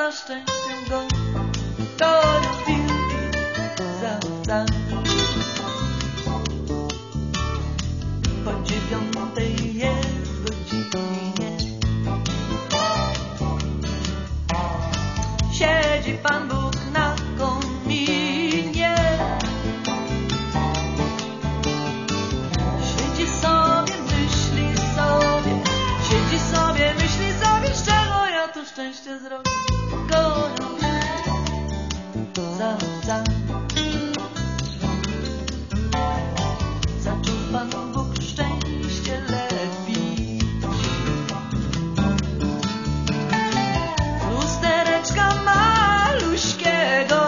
na szczęście go gonią wilki za owcami. Po 9 jest godzinie siedzi Pan Bóg na kominie. Siedzi sobie, myśli sobie, z czego ja tu szczęście zrobię. Gonią za owcami. Zaczął Pan Bóg szczęście lepić. Lustereczka maluśkiego,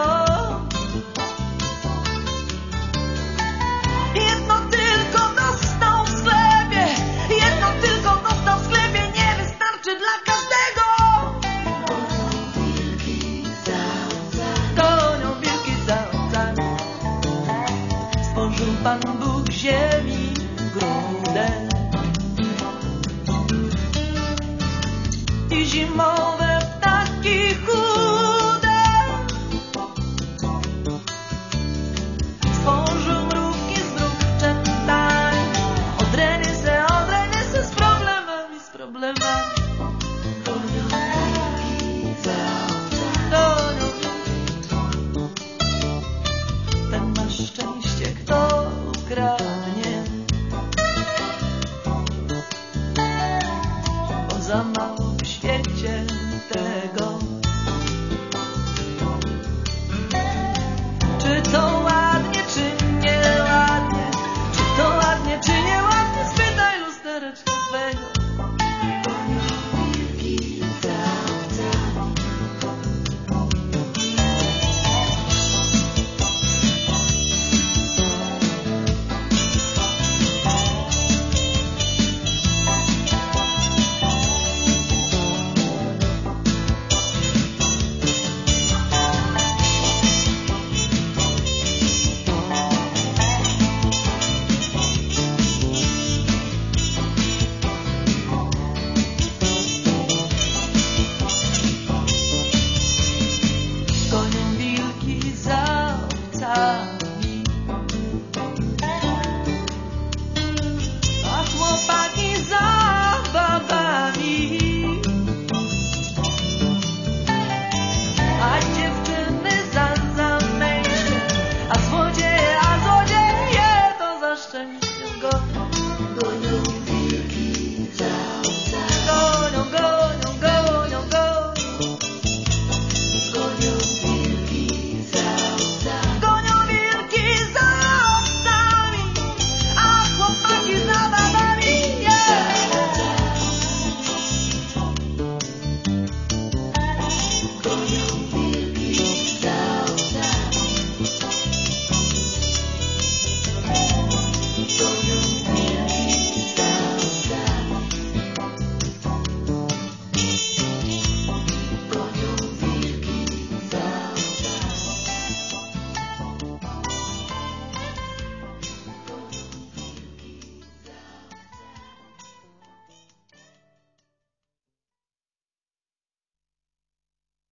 jedno tylko dostał w sklepie, nie wystarczy dla każdego. Gonią wilki za owcami. Stworzył Pan Bóg ziemi grudę i zimowe